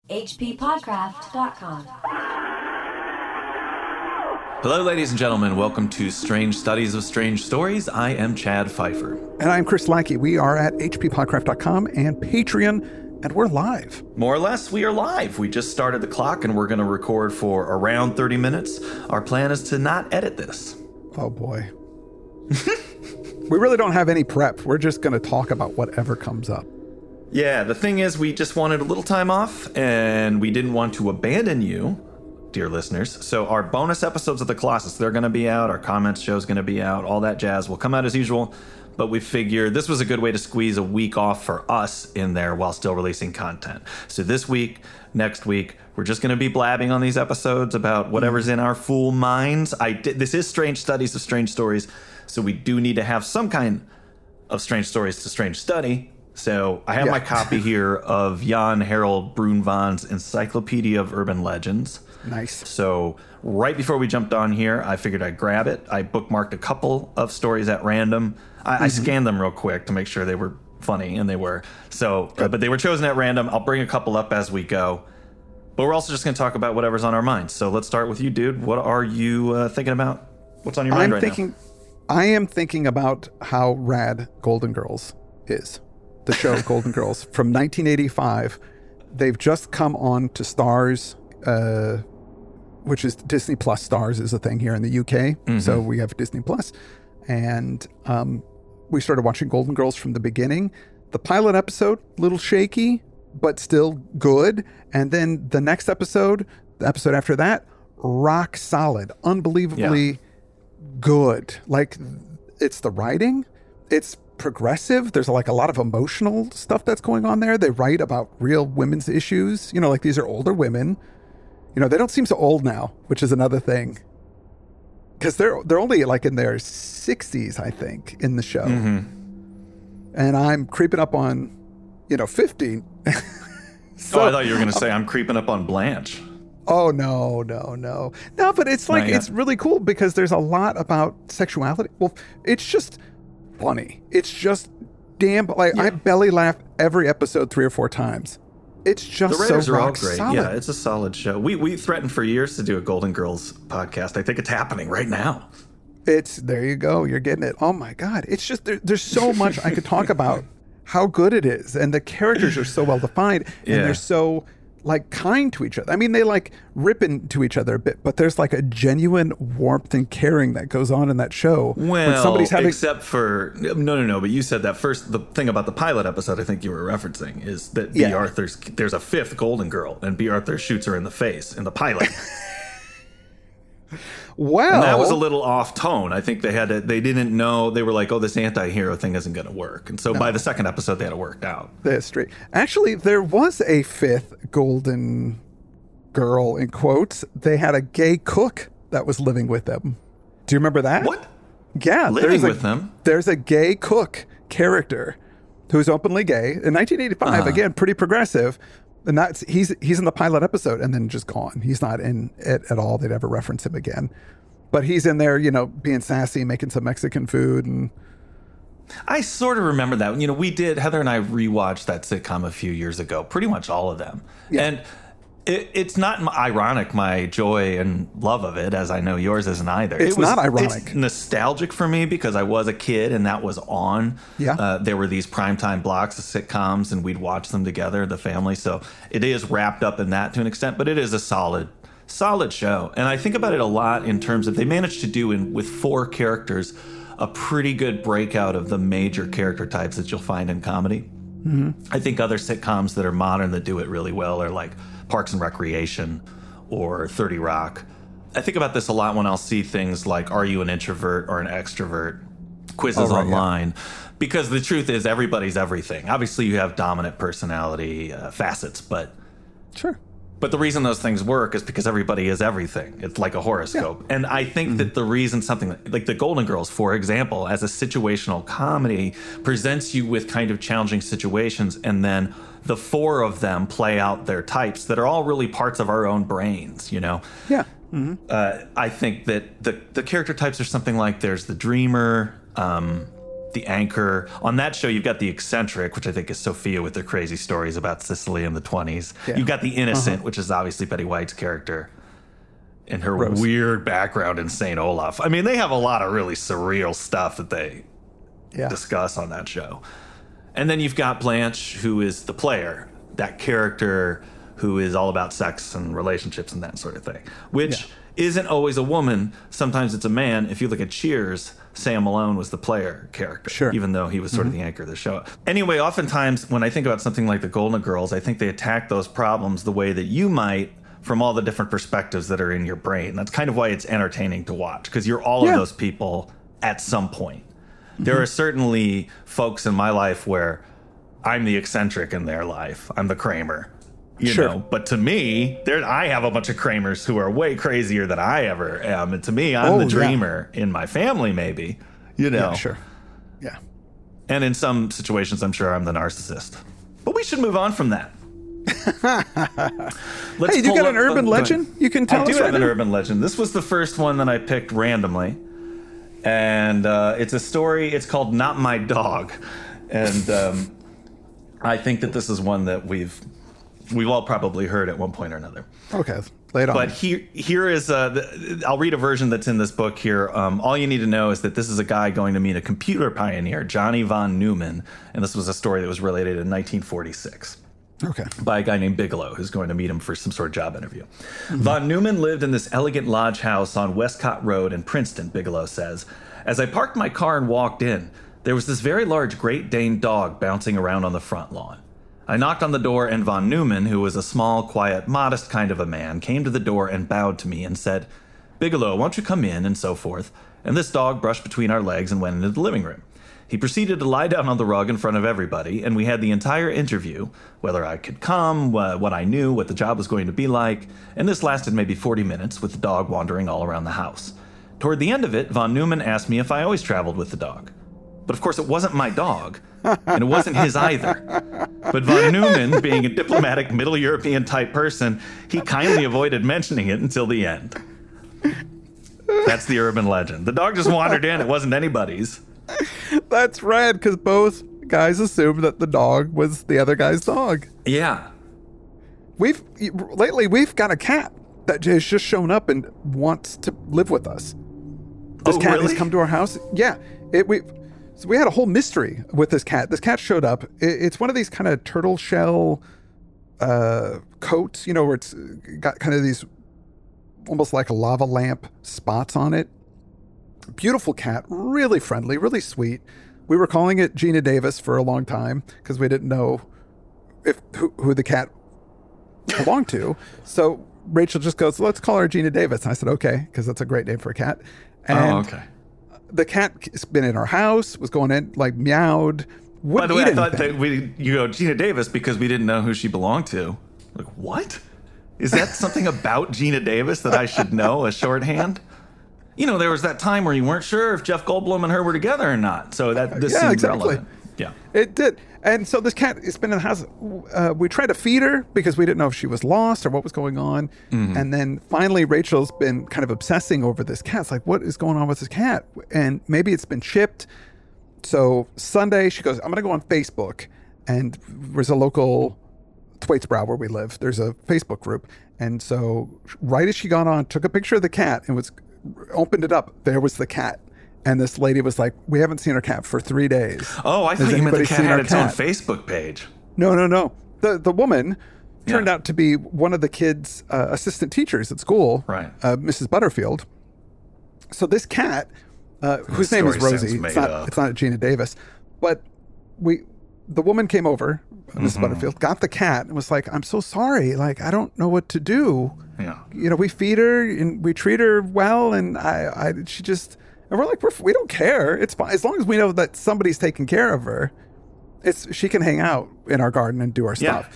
hppodcraft.com. Hello, ladies and gentlemen. Welcome to Strange Studies of Strange Stories. I am Chad Pfeiffer. And I'm Chris Lackey. We are at hppodcraft.com and Patreon, and we're live. More or less, we are live. We just started the clock, and we're going to record for around 30 minutes. Our plan is to not edit this. Oh, boy. We really don't have any prep. We're just going to talk about whatever comes up. Yeah, the thing is, we just wanted a little time off, and we didn't want to abandon you, dear listeners. So our bonus episodes of The Colossus, they're going to be out. Our comments show's going to be out. All that jazz will come out as usual. But we figured this was a good way to squeeze a week off for us in there while still releasing content. So this week, next week, we're just going to be blabbing on these episodes about whatever's in our fool minds. This is Strange Studies of Strange Stories, so we do need to have some kind of strange stories to strange study. So I have my copy here of Jan Harold Brunvan's Encyclopedia of Urban Legends. Nice. So right before we jumped on here, I figured I'd grab it. I bookmarked a couple of stories at random. I scanned them real quick to make sure they were funny, and they were. So, but they were chosen at random. I'll bring a couple up as we go. But we're also just going to talk about whatever's on our minds. So let's start with you, dude. What are you thinking about? What's on your mind now? I am thinking about how rad Golden Girls is. The show Golden Girls from 1985. They've just come on to Starz, which is Disney Plus. Starz is a thing here in the UK. Mm-hmm. So we have Disney Plus. And we started watching Golden Girls from the beginning. The pilot episode, a little shaky, but still good. And then the next episode, the episode after that, rock solid, unbelievably good. Like, it's the writing, it's progressive. There's like a lot of emotional stuff that's going on there. They write about real women's issues. You know, like, these are older women. You know, they don't seem so old now, which is another thing. Because they're only like in their 60s, I think, in the show. Mm-hmm. And I'm creeping up on, 50. So, I thought you were going to say I'm creeping up on Blanche. Oh, no. No, but it's like, it's really cool because there's a lot about sexuality. Well, it's just funny. It's just damn, I belly laugh every episode 3 or 4 times. It's just the writers so are all rock great. solid. Yeah, it's a solid show. We threatened for years to do a Golden Girls podcast. I think it's happening right now. There you go. You're getting it. Oh my God. It's just, there's so much I could talk about how good it is. And the characters are so well defined, and they're so like kind to each other. I mean, they like rip into each other a bit, but there's like a genuine warmth and caring that goes on in that show. Well, somebody's having... except for no. But you said that first. The thing about the pilot episode, I think you were referencing, is that B. Arthur's there's a 5th Golden Girl, and B. Arthur shoots her in the face in the pilot. Well, and that was a little off tone. I think they didn't know. They were like, oh, this anti-hero thing isn't going to work. And so by the second episode, they had it worked out. That's straight. Actually, there was a 5th Golden Girl, in quotes. They had a gay cook that was living with them. Do you remember that? What? Yeah. Living with them? There's a gay cook character who's openly gay. In 1985, again, pretty progressive. And that's he's in the pilot episode and then just gone. He's not in it at all. They'd ever reference him again. But he's in there, being sassy, making some Mexican food. And I sort of remember that. Heather and I rewatched that sitcom a few years ago, pretty much all of them. Yeah. And it's not ironic, my joy and love of it, as I know yours isn't either. It's not ironic. It's nostalgic for me because I was a kid and that was on. Yeah. There were these primetime blocks of sitcoms and we'd watch them together, the family. So it is wrapped up in that to an extent, but it is a solid show. And I think about it a lot in terms of they managed to do with 4 characters a pretty good breakout of the major character types that you'll find in comedy. Mm-hmm. I think other sitcoms that are modern that do it really well are like Parks and Recreation or 30 Rock. I think about this a lot when I'll see things like, are you an introvert or an extrovert? Quizzes online. Yeah. Because the truth is everybody's everything. Obviously you have dominant personality facets, but... Sure. But the reason those things work is because everybody is everything. It's like a horoscope. Yeah. And I think that the reason something like the Golden Girls, for example, as a situational comedy, presents you with kind of challenging situations, and then the 4 of them play out their types that are all really parts of our own brains, Yeah. Mm-hmm. I think that the character types are something like there's the dreamer, the anchor. On that show, you've got the eccentric, which I think is Sophia with her crazy stories about Sicily in the 20s. Yeah. You've got the innocent, which is obviously Betty White's character and her Rose. weird background in St. Olaf. I mean, they have a lot of really surreal stuff that they discuss on that show. And then you've got Blanche, who is the player, that character who is all about sex and relationships and that sort of thing, which isn't always a woman. Sometimes it's a man. If you look at Cheers, Sam Malone was the player character, even though he was sort of the anchor of the show. Anyway, oftentimes when I think about something like the Golden Girls, I think they attack those problems the way that you might from all the different perspectives that are in your brain. That's kind of why it's entertaining to watch, because you're all of those people at some point. There are certainly folks in my life where I'm the eccentric in their life. I'm the Kramer, you know. But to me, I have a bunch of Kramers who are way crazier than I ever am. And to me, I'm the dreamer in my family, maybe, you know. Yeah. And in some situations, I'm sure I'm the narcissist. But we should move on from that. Hey, you got an urban legend you can tell us? I do have an now? urban legend. This was the first one that I picked randomly. And it's a story. It's called Not My Dog. And I think that this is one that we've all probably heard at one point or another. Okay, lay it on. But here is, I'll read a version that's in this book here. All you need to know is that this is a guy going to meet a computer pioneer, Johnny von Neumann. And this was a story that was related in 1946. Okay. By a guy named Bigelow, who's going to meet him for some sort of job interview. Von Neumann lived in this elegant lodge house on Westcott Road in Princeton, Bigelow says. As I parked my car and walked in, there was this very large Great Dane dog bouncing around on the front lawn. I knocked on the door, and Von Neumann, who was a small, quiet, modest kind of a man, came to the door and bowed to me and said, "Bigelow, won't you come in?" and so forth. And this dog brushed between our legs and went into the living room. He proceeded to lie down on the rug in front of everybody, and we had the entire interview, whether I could come, what I knew, what the job was going to be like, and this lasted maybe 40 minutes with the dog wandering all around the house. Toward the end of it, Von Neumann asked me if I always traveled with the dog. But of course it wasn't my dog, and it wasn't his either. But Von Neumann, being a diplomatic Middle European type person, he kindly avoided mentioning it until the end. That's the urban legend. The dog just wandered in, it wasn't anybody's. That's rad, because both guys assumed that the dog was the other guy's dog. Yeah. Lately we've got a cat that has just shown up and wants to live with us. This cat has come to our house. Yeah. So we had a whole mystery with this cat. This cat showed up. It's one of these kind of turtle shell coats, where it's got kind of these almost like a lava lamp spots on it. Beautiful cat, really friendly, really sweet. We were calling it Gina Davis for a long time because we didn't know who the cat belonged to. So Rachel just goes, "Let's call her Gina Davis." And I said, "Okay," because that's a great name for a cat. And okay. The cat's been in our house, was going in, like meowed. By the way, I thought that you go Gina Davis because we didn't know who she belonged to. Like, what? Is that something about Gina Davis that I should know, a shorthand? There was that time where you weren't sure if Jeff Goldblum and her were together or not. So this seems relevant. Yeah, it did. And so this cat has been in the house. We tried to feed her because we didn't know if she was lost or what was going on. Mm-hmm. And then finally, Rachel's been kind of obsessing over this cat. It's like, what is going on with this cat? And maybe it's been chipped. So Sunday, she goes, "I'm going to go on Facebook." And there's a local Thwaites-Brow where we live. There's a Facebook group. And so right as she got on, took a picture of the cat and opened it up. There was the cat. And this lady was like, "We haven't seen our cat for 3 days." Oh, I thought you meant the cat had its own Facebook page. No. The woman turned out to be one of the kids' assistant teachers at school, right? Mrs. Butterfield. So this cat, whose name is Rosie, it's not Gina Davis, but the woman came over, Mrs. Butterfield, got the cat and was like, "I'm so sorry. Like, I don't know what to do. Yeah. We feed her and we treat her well, and she just." And we're like, we don't care. It's fine. As long as we know that somebody's taking care of her, she can hang out in our garden and do our stuff.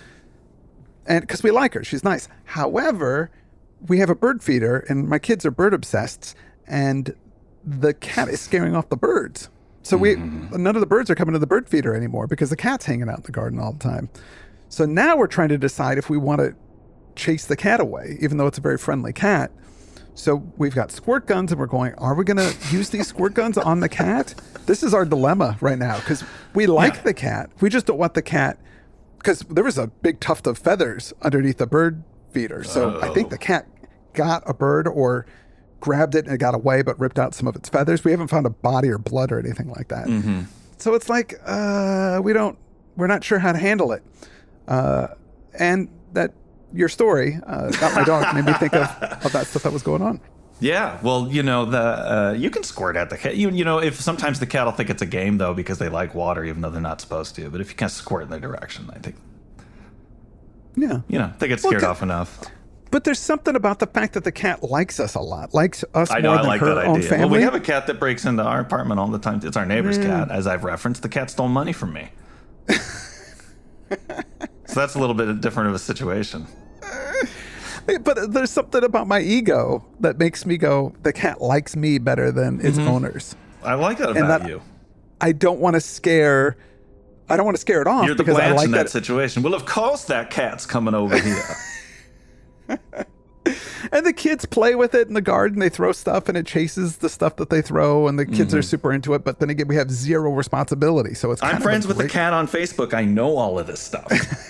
And because we like her, she's nice. However, we have a bird feeder and my kids are bird obsessed and the cat is scaring off the birds. So none of the birds are coming to the bird feeder anymore because the cat's hanging out in the garden all the time. So now we're trying to decide if we want to chase the cat away, even though it's a very friendly cat. So we've got squirt guns, and we're going, are we going to use these squirt guns on the cat? This is our dilemma right now, because we like the cat. We just don't want the cat, because there was a big tuft of feathers underneath the bird feeder. So I think the cat got a bird or grabbed it and it got away, but ripped out some of its feathers. We haven't found a body or blood or anything like that. Mm-hmm. So it's like, we're not sure how to handle it. And that your story, Got My Dog, made me think of that stuff that was going on. Yeah, well, you can squirt at the cat. If sometimes the cat will think it's a game, though, because they like water, even though they're not supposed to. But if you kind of squirt in their direction, I think, they get scared off enough. But there's something about the fact that the cat likes us a lot, likes us I know, more I than like her that own idea. family. Well, we have a cat that breaks into our apartment all the time. It's our neighbor's cat, as I've referenced. The cat stole money from me. So that's a little bit different of a situation. But there's something about my ego that makes me go, the cat likes me better than its owners. I like that about you. I don't want to scare it off. You're the because Blanche I like in that situation. Well, of course that cat's coming over here. And the kids play with it in the garden. They throw stuff and it chases the stuff that they throw, and the kids are super into it. But then again, we have zero responsibility. So it's I'm friends with the cat on Facebook. I know all of this stuff.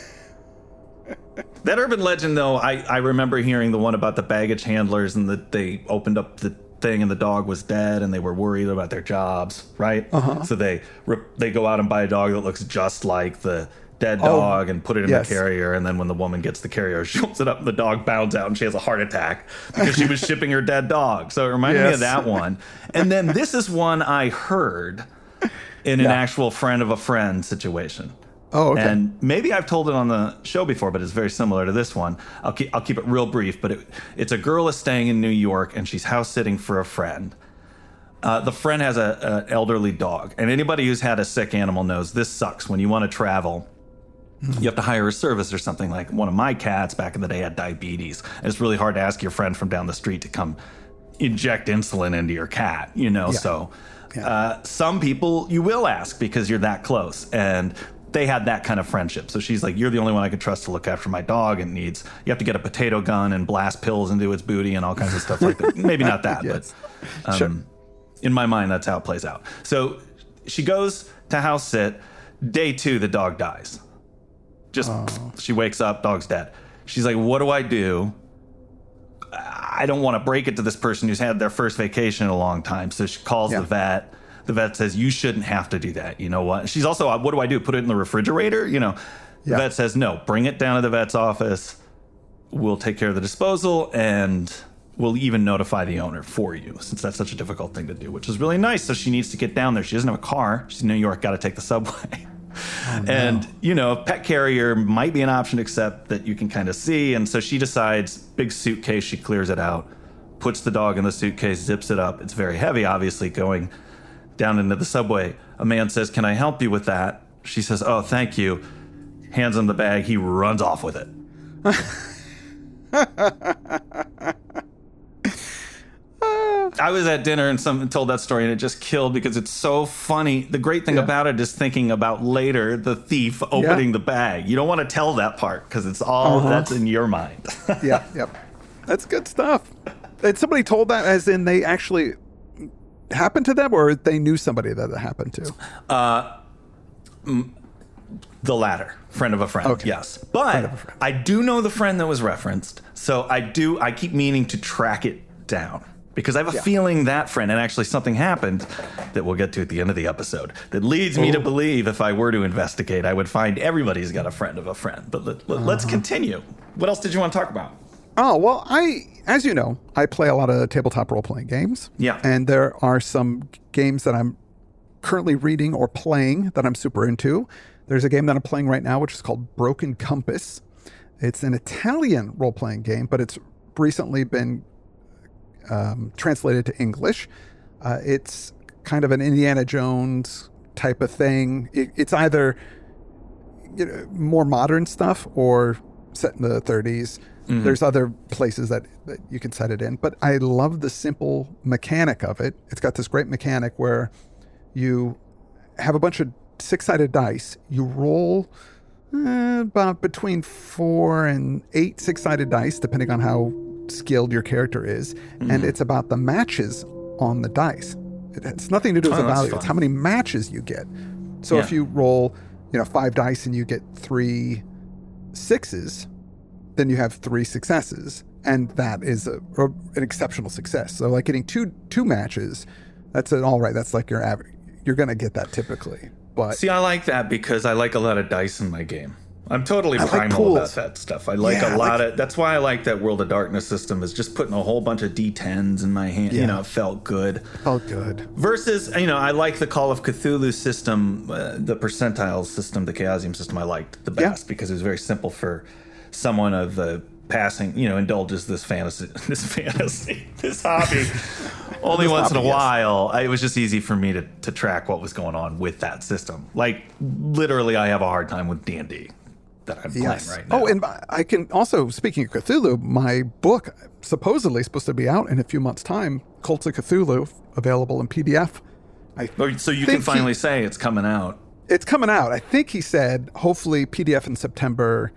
That urban legend, though, I remember hearing the one about the baggage handlers and that they opened up the thing and the dog was dead and they were worried about their jobs, right? So they go out and buy a dog that looks just like the dead dog and put it in the carrier, and then when the woman gets the carrier, she opens it up and the dog bounds out and she has a heart attack because she was shipping her dead dog. So it reminded me of that one. And then this is one I heard in an actual friend of a friend situation. Oh, okay. And maybe I've told it on the show before, but it's very similar to this one. I'll keep it real brief, but it's a girl is staying in New York and she's house sitting for a friend. The friend has an elderly dog, and anybody who's had a sick animal knows this sucks. When you want to travel, you have to hire a service or something. Like one of my cats back in the day had diabetes, and it's really hard to ask your friend from down the street to come inject insulin into your cat, So some people you will ask because you're that close, and they had that kind of friendship. So she's like, you're the only one I could trust to look after my dog. And you have to get a potato gun and blast pills into its booty and all kinds of stuff like that. Maybe not that, but sure. In my mind, that's how it plays out. So she goes to house sit. Day 2, the dog dies. She wakes up, dog's dead. She's like, what do I do? I don't want to break it to this person who's had their first vacation in a long time. So she calls the vet. The vet says, you shouldn't have to do that. You know what? She's also, what do I do? Put it in the refrigerator? The vet says, no, bring it down to the vet's office. We'll take care of the disposal, and we'll even notify the owner for you, since that's such a difficult thing to do, which is really nice. So she needs to get down there. She doesn't have a car. She's in New York, got to take the subway. Oh, no. And, a pet carrier might be an option, except that you can kind of see. And so she decides, big suitcase, she clears it out, puts the dog in the suitcase, zips it up. It's very heavy, obviously, going down into the subway. A man says, can I help you with that? She says, oh, thank you. Hands him the bag. He runs off with it. I was at dinner and someone told that story, and it just killed because it's so funny. The great thing about it is thinking about later the thief opening the bag. You don't want to tell that part because it's all that's in your mind. That's good stuff. And somebody told that as in they actually happened to them, or they knew somebody that it happened to? The latter. Friend of a friend, yes. But I do know the friend that was referenced, so I keep meaning to track it down. Because I have a feeling that friend, and actually something happened that we'll get to at the end of the episode, that leads me to believe if I were to investigate, I would find everybody's got a friend of a friend. But let's continue. What else did you want to talk about? Oh, well, as you know, I play a lot of tabletop role-playing games. Yeah. And there are some games that I'm currently reading or playing that I'm super into. There's a game that I'm playing right now, which is called Broken Compass. It's an Italian role-playing game, but it's recently been translated to English. It's kind of an Indiana Jones type of thing. It's either more modern stuff or set in the 30s. Mm-hmm. There's other places that you can set it in, but I love the simple mechanic of it. It's got this great mechanic where you have a bunch of 6-sided dice. You roll about between 4 and 8 6-sided dice, depending on how skilled your character is, and it's about the matches on the dice. It's nothing to do with the value. It's how many matches you get. So if you roll, 5 dice and you get 3 6s, then you have 3 successes, and that is an exceptional success. So like getting two matches, that's an all right. That's like your average. You're going to get that typically. But see, I like that because I like a lot of dice in my game. I'm totally primal about that stuff. I like a lot of. That's why I like that World of Darkness system. Is just putting a whole bunch of D10s in my hand. Yeah. It felt good. Felt good. Versus, I like the Call of Cthulhu system, the percentile system, the Chaosium system. I liked the best because it was very simple for someone of the passing, indulges this hobby only once in a while. It was just easy for me to track what was going on with that system. Like literally, I have a hard time with D&D. That I'm playing right now. Oh, and I can also, speaking of Cthulhu, my book supposedly supposed to be out in a few months' time. Cults of Cthulhu, available in PDF. So you can finally say it's coming out. It's coming out. I think he said hopefully PDF in September.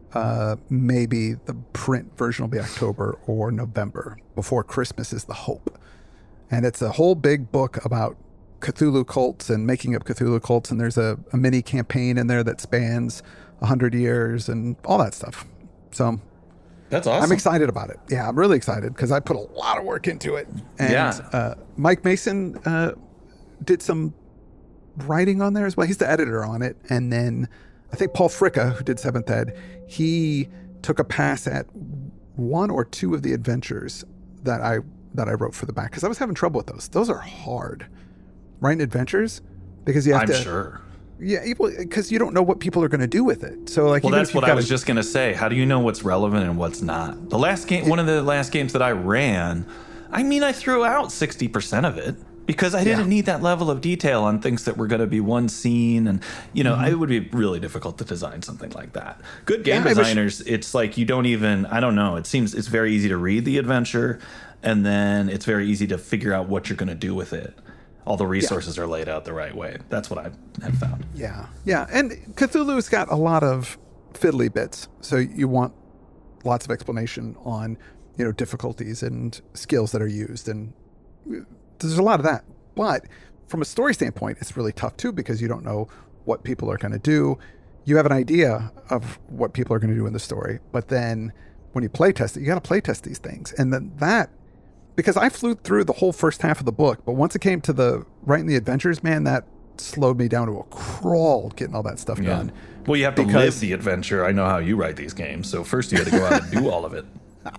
Maybe the print version will be October or November. Before Christmas is the hope. And it's a whole big book about Cthulhu cults and making up Cthulhu cults. And there's a mini campaign in there that spans 100 years and all that stuff. So that's awesome. I'm excited about it. Yeah, I'm really excited because I put a lot of work into it. And Mike Mason did some writing on there as well. He's the editor on it. And then I think Paul Fricka, who did 7th Ed, he took a pass at 1 or 2 of the adventures that I wrote for the back because I was having trouble with those. Those are hard, writing adventures because you have to. I'm sure. Yeah, because you don't know what people are going to do with it. So like, that's what I was just going to say. How do you know what's relevant and what's not? The last game, one of the last games that I ran, I threw out 60% of it because I didn't need that level of detail on things that were going to be one scene, and it would be really difficult to design something like that. Good game designers, it's like you don't even. I don't know. It seems it's very easy to read the adventure, and then it's very easy to figure out what you're going to do with it. All the resources are laid out the right way. That's what I have found. Yeah. Yeah. And Cthulhu's got a lot of fiddly bits. So you want lots of explanation on, difficulties and skills that are used. And there's a lot of that. But from a story standpoint, it's really tough too, because you don't know what people are going to do. You have an idea of what people are going to do in the story. But then when you play test it, you got to play test these things. And then because I flew through the whole first half of the book, but once it came to the writing the adventures, man, that slowed me down to a crawl getting all that stuff done. Well, you have to live the adventure. I know how you write these games. So first you had to go out and do all of it.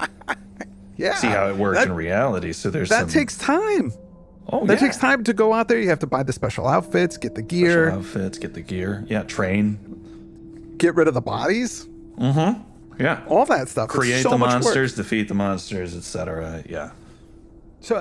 See how it works in reality. So that takes time. That takes time to go out there. You have to buy the special outfits, get the gear. Yeah, train. Get rid of the bodies. Mm-hmm. Yeah. All that stuff. Create the monsters, defeat the monsters, etc. Yeah. So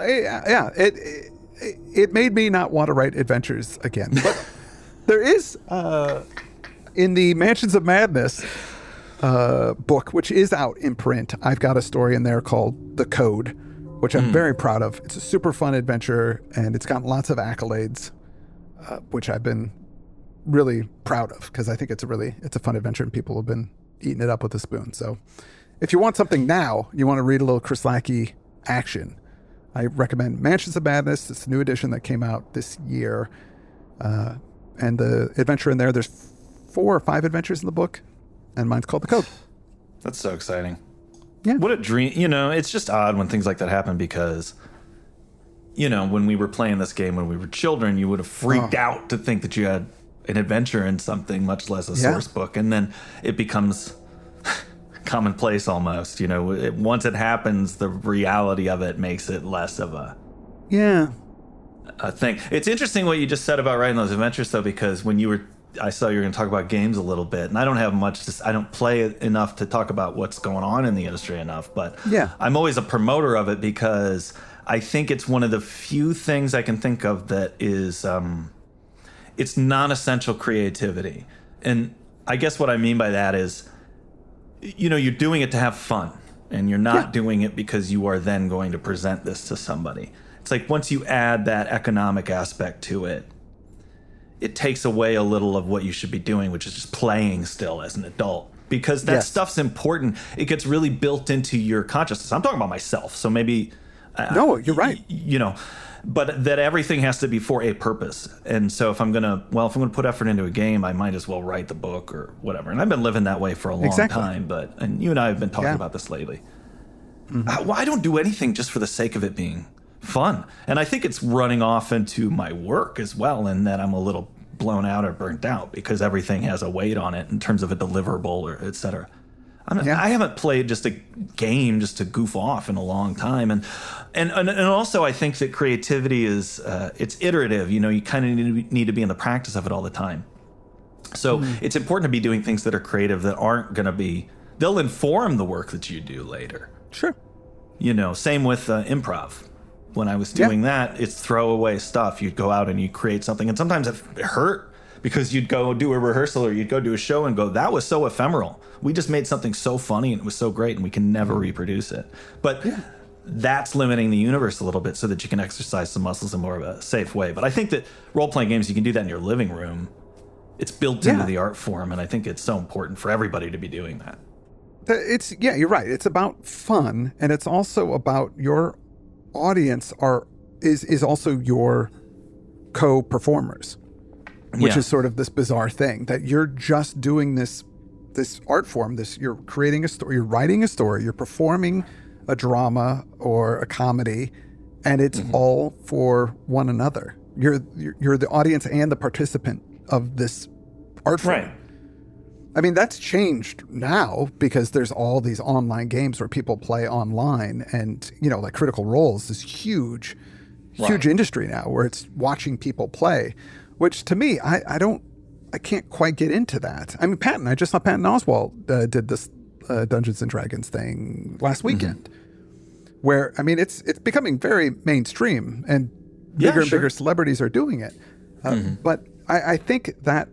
it made me not want to write adventures again. But there is in the Mansions of Madness book, which is out in print, I've got a story in there called The Code, which I'm very proud of. It's a super fun adventure, and it's gotten lots of accolades, which I've been really proud of because I think it's a fun adventure, and people have been eating it up with a spoon. So if you want something now, you want to read a little Chris Lackey action, I recommend Mansions of Madness. It's a new edition that came out this year. And the adventure in there's 4 or 5 adventures in the book, and mine's called The Code. That's so exciting. Yeah. What a dream. It's just odd when things like that happen because, when we were playing this game when we were children, you would have freaked out to think that you had an adventure in something, much less a source book. And then it becomes commonplace almost. Once it happens, the reality of it makes it less of a thing. It's interesting what you just said about writing those adventures, though, because I saw you were going to talk about games a little bit, and I don't have much I don't play it enough to talk about what's going on in the industry enough, but I'm always a promoter of it because I think it's one of the few things I can think of that is it's non-essential creativity. And I guess what I mean by that is you're doing it to have fun, and you're not doing it because you are then going to present this to somebody. It's like once you add that economic aspect to it, it takes away a little of what you should be doing, which is just playing still as an adult. because that Yes. stuff's important. It gets really built into your consciousness. I'm talking about myself, so maybe No, you're right. you know, but that everything has to be for a purpose. And so if I'm gonna put effort into a game, I might as well write the book or whatever. And I've been living that way for a long Exactly. time. And you and I have been talking about this lately. I don't do anything just for the sake of it being fun. And I think it's running off into my work as well, in that I'm a little blown out or burnt out because everything has a weight on it in terms of a deliverable or et cetera. I haven't played just a game just to goof off in a long time, and also I think that creativity is it's iterative. You know, you kind of need to be in the practice of it all the time. So it's important to be doing things that are creative that aren't going to be. They'll inform the work that you do later. Sure. You know, same with improv. When I was doing that, it's throwaway stuff. You'd go out and you create something, and sometimes it hurt. Because you'd go do a rehearsal or you'd go do a show and go, that was so ephemeral. We just made something so funny and it was so great and we can never reproduce it. But that's limiting the universe a little bit so that you can exercise some muscles in more of a safe way. But I think that role-playing games, you can do that in your living room. It's built into the art form, and I think it's so important for everybody to be doing that. You're right. It's about fun, and it's also about your audience is also your co-performers. Which is sort of this bizarre thing that you're just doing this art form. You're creating a story, you're writing a story, you're performing a drama or a comedy, and it's all for one another. You're the audience and the participant of this art form. Right. I mean, that's changed now because there's all these online games where people play online, and like Critical Role is this huge industry now where it's watching people play. Which to me, I can't quite get into that. I mean, I just saw Patton Oswalt did this Dungeons and Dragons thing last weekend, where I mean, it's becoming very mainstream, and bigger and bigger celebrities are doing it. But I think that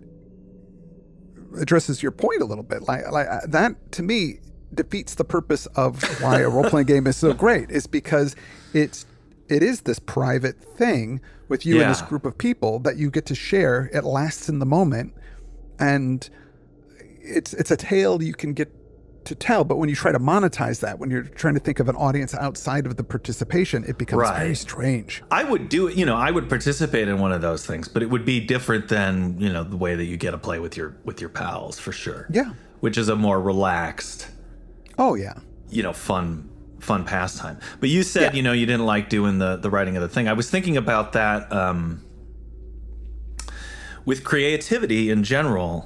addresses your point a little bit. Like that to me defeats the purpose of why a role playing game is so great. Is because it is this private thing with you and this group of people that you get to share. It lasts in the moment, and it's a tale you can get to tell. But when you try to monetize that, when you're trying to think of an audience outside of the participation, it becomes very strange. I would do it. I would participate in one of those things, but it would be different than the way that you get to play with your pals, for sure. Yeah, which is a more relaxed. Oh yeah. Fun pastime. But you said, you didn't like doing the writing of the thing. I was thinking about that with creativity in general.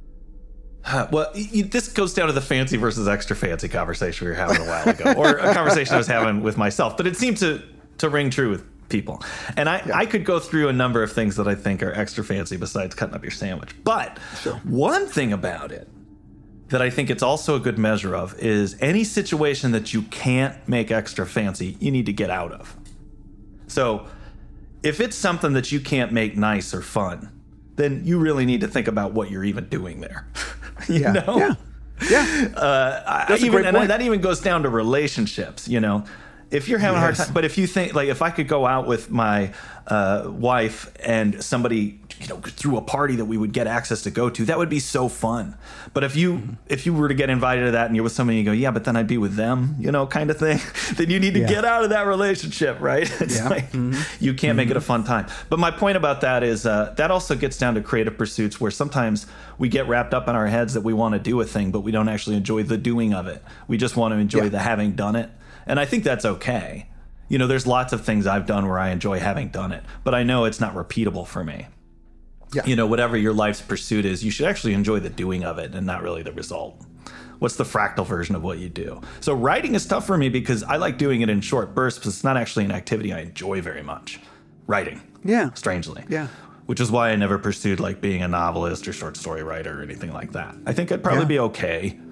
This goes down to the fancy versus extra fancy conversation we were having a while ago, or a conversation I was having with myself, but it seemed to ring true with people. And I could go through a number of things that I think are extra fancy besides cutting up your sandwich. But one thing about it that I think it's also a good measure of is any situation that you can't make extra fancy, you need to get out of. So if it's something that you can't make nice or fun, then you really need to think about what you're even doing there. you know? That's a great point. And that even goes down to relationships, If you're having a hard time, but if you think, like, if I could go out with my wife and somebody, threw a party that we would get access to go to, that would be so fun. But if you were to get invited to that and you're with somebody and you go, yeah, but then I'd be with them, kind of thing, then you need to get out of that relationship, right? It's like you can't make it a fun time. But my point about that is that also gets down to creative pursuits, where sometimes we get wrapped up in our heads that we want to do a thing, but we don't actually enjoy the doing of it. We just want to enjoy the having done it. And I think that's okay. There's lots of things I've done where I enjoy having done it, but I know it's not repeatable for me. Yeah. Whatever your life's pursuit is, you should actually enjoy the doing of it and not really the result. What's the fractal version of what you do? So writing is tough for me because I like doing it in short bursts, but it's not actually an activity I enjoy very much. Writing. Yeah. Strangely. Yeah. Which is why I never pursued like being a novelist or short story writer or anything like that. I think I'd probably be okay.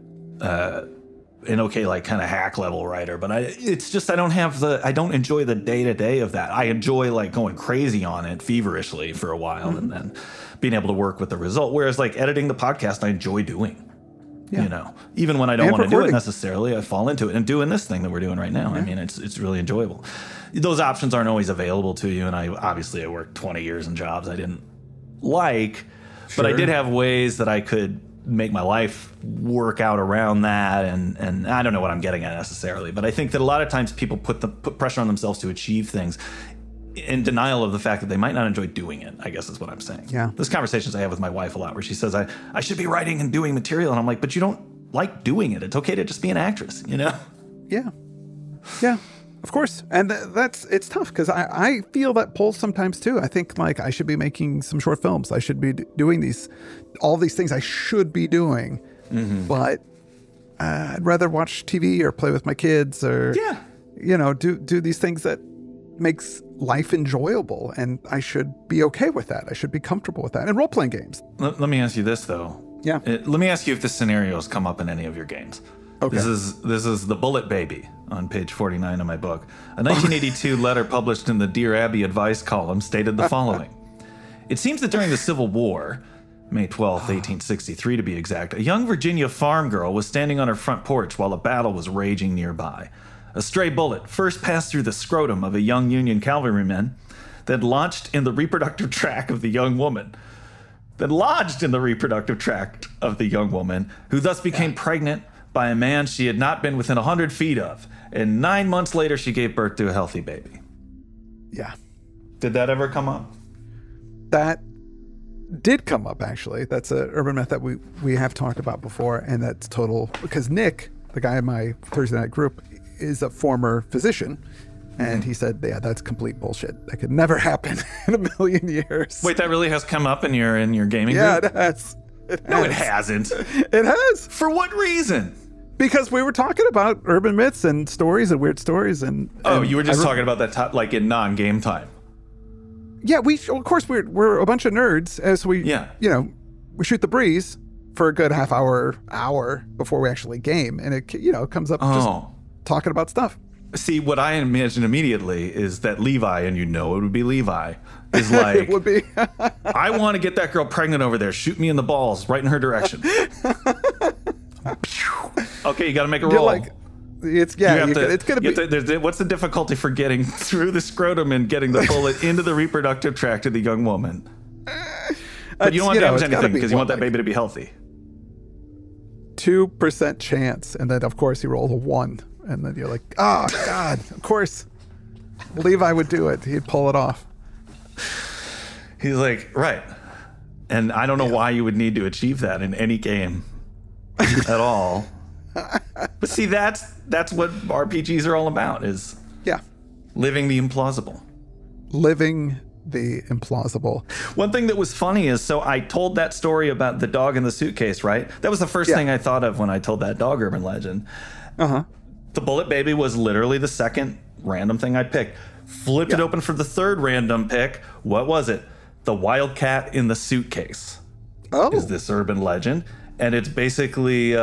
An okay, like kind of hack level writer, but I don't enjoy the day to day of that. I enjoy like going crazy on it feverishly for a while and then being able to work with the result. Whereas like editing the podcast, I enjoy doing, even when I don't want to do it necessarily, I fall into it. And doing this thing that we're doing right now, I mean, it's really enjoyable. Those options aren't always available to you. And I worked 20 years in jobs I didn't like, but I did have ways that I could make my life work out around that. And I don't know what I'm getting at necessarily, but I think that a lot of times people put pressure on themselves to achieve things in denial of the fact that they might not enjoy doing it, I guess is what I'm saying. Yeah. There's conversations I have with my wife a lot where she says, I should be writing and doing material. And I'm like, but you don't like doing it. It's okay to just be an actress, you know? Yeah. Yeah, of course. And it's tough because I feel that pull sometimes too. I think like I should be making some short films. I should be doing all these things I should be doing. Mm-hmm. But I'd rather watch TV or play with my kids or, do these things that makes life enjoyable, and I should be okay with that. I should be comfortable with that. And role-playing games. Let me ask you this, though. Yeah. Let me ask you if this scenario has come up in any of your games. Okay. This is The Bullet Baby on page 49 of my book. A 1982 letter published in the Dear Abby advice column stated the following. It seems that during the Civil War, May 12th, 1863 to be exact, a young Virginia farm girl was standing on her front porch while a battle was raging nearby. A stray bullet first passed through the scrotum of a young Union cavalryman, then lodged in the reproductive tract of the young woman, who thus became pregnant by a man she had not been within 100 feet of. And 9 months later, she gave birth to a healthy baby. Yeah. Did that ever come up? That did come up, actually. That's an urban myth that we have talked about before, and that's total, because Nick, the guy in my Thursday night group, is a former physician, and he said, yeah, that's complete bullshit. That could never happen in a million years. Wait, that really has come up in your gaming group? Yeah, it has. No, it hasn't. It has. For what reason? Because we were talking about urban myths and stories and weird stories. And you were just talking about that like in non-game time. Yeah, of course we're a bunch of nerds, as we we shoot the breeze for a good half hour before we actually game, and it comes up just talking about stuff. See, what I imagine immediately is that Levi, and it would be Levi, is like, it would be. I want to get that girl pregnant over there. Shoot me in the balls, right in her direction. Okay, you got to make a roll. It's going to be. What's the difficulty for getting through the scrotum and getting the bullet into the reproductive tract of the young woman? But you don't want to damage anything because you want that baby to be healthy. 2% chance, and then of course he rolls a 1, and then you're like, oh God, of course Levi would do it. He'd pull it off. He's like, right. And I don't know why you would need to achieve that in any game at all. But see, that's what RPGs are all about, is living the implausible. Living the implausible. One thing that was funny is, so I told that story about the dog in the suitcase, right? That was the first thing I thought of when I told that dog urban legend. Uh-huh. The Bullet Baby was literally the second random thing I picked. Flipped it open for the third random pick. What was it? The Wildcat in the Suitcase. Is this urban legend. And it's basically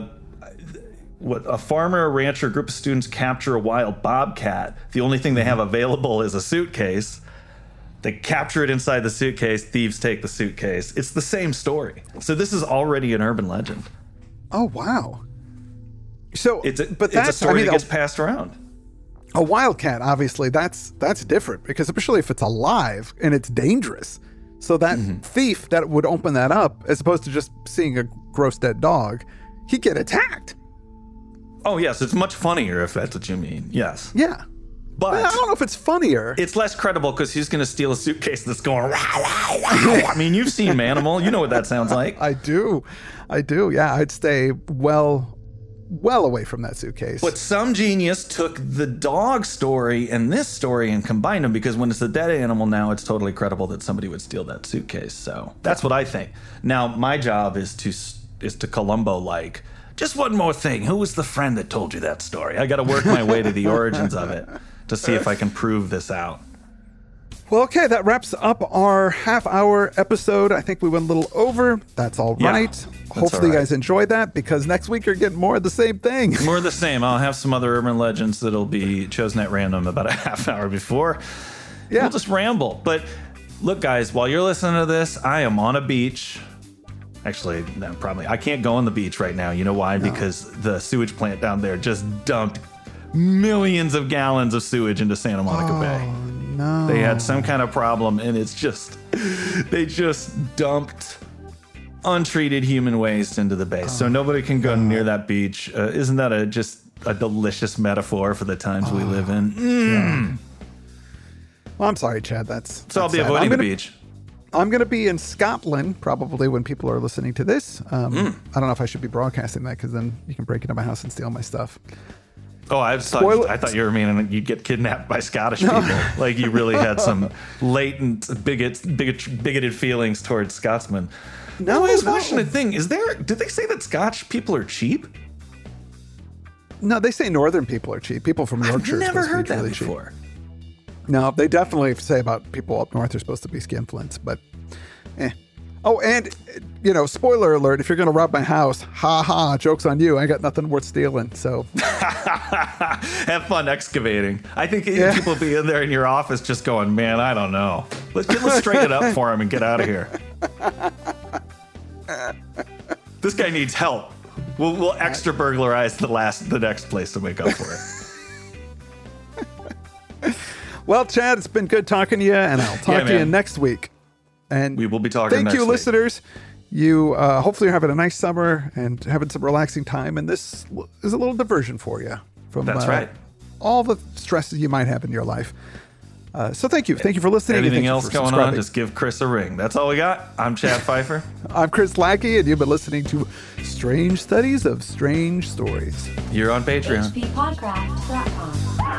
what a farmer, a rancher, a group of students capture a wild bobcat. The only thing they have available is a suitcase. They capture it inside the suitcase. Thieves take the suitcase. It's the same story. So this is already an urban legend. Oh, wow. So it's a story that gets passed around. A wildcat, obviously, that's different, because especially if it's alive and it's dangerous. So that thief that would open that up, as opposed to just seeing a gross dead dog, he'd get attacked. Oh, yes. It's much funnier, if that's what you mean. Yes. Yeah. But I don't know if it's funnier. It's less credible because he's going to steal a suitcase that's going, rah, rah, rah. I mean, you've seen Manimal. You know what that sounds like. I do. Yeah, I'd stay well away from that suitcase. But some genius took the dog story and this story and combined them, because when it's a dead animal now, it's totally credible that somebody would steal that suitcase. So that's what I think. Now, my job is to Columbo, like, just one more thing. Who was the friend that told you that story? I got to work my way to the origins of it to see if I can prove this out. Well, okay, that wraps up our half-hour episode. I think we went a little over. That's all right. Hopefully you guys enjoyed that, because next week you're getting more of the same thing. More of the same. I'll have some other urban legends that'll be chosen at random about a half hour before. Yeah. We'll just ramble. But look, guys, while you're listening to this, I am on a beach. Actually, no, probably. I can't go on the beach right now. You know why? No. Because the sewage plant down there just dumped millions of gallons of sewage into Santa Monica Bay. No. They had some kind of problem, and they just dumped untreated human waste into the bay. So nobody can go near that beach. Isn't that just a delicious metaphor for the times we live in? Well, I'm sorry, Chad. So I'll be avoiding the beach. I'm going to be in Scotland probably when people are listening to this. I don't know if I should be broadcasting that because then you can break into my house and steal my stuff. Oh, I thought you were meaning you'd get kidnapped by Scottish people. Like you really had some latent bigoted feelings towards Scotsmen. No, I was watching a thing. Did they say that Scotch people are cheap? No, they say Northern people are cheap. People from Yorkshire. I've never heard that really before. Cheap. No, they definitely say about people up north are supposed to be skinflints, but Oh, and, spoiler alert, if you're going to rob my house, joke's on you. I got nothing worth stealing, so. Have fun excavating. I think people be in there in your office just going, man, I don't know. Let's straighten it up for him and get out of here. This guy needs help. We'll extra burglarize the next place to make up for it. Well, Chad, it's been good talking to you, and I'll talk to you next week. And we will be talking next week. Thank you, listeners. You hopefully are having a nice summer and having some relaxing time, and this is a little diversion for you from That's right. all the stresses you might have in your life. So thank you. Thank you for listening. Anything else going on, just give Chris a ring. That's all we got. I'm Chad Pfeiffer. I'm Chris Lackey, and you've been listening to Strange Studies of Strange Stories. You're on Patreon. HPPodcraft.com.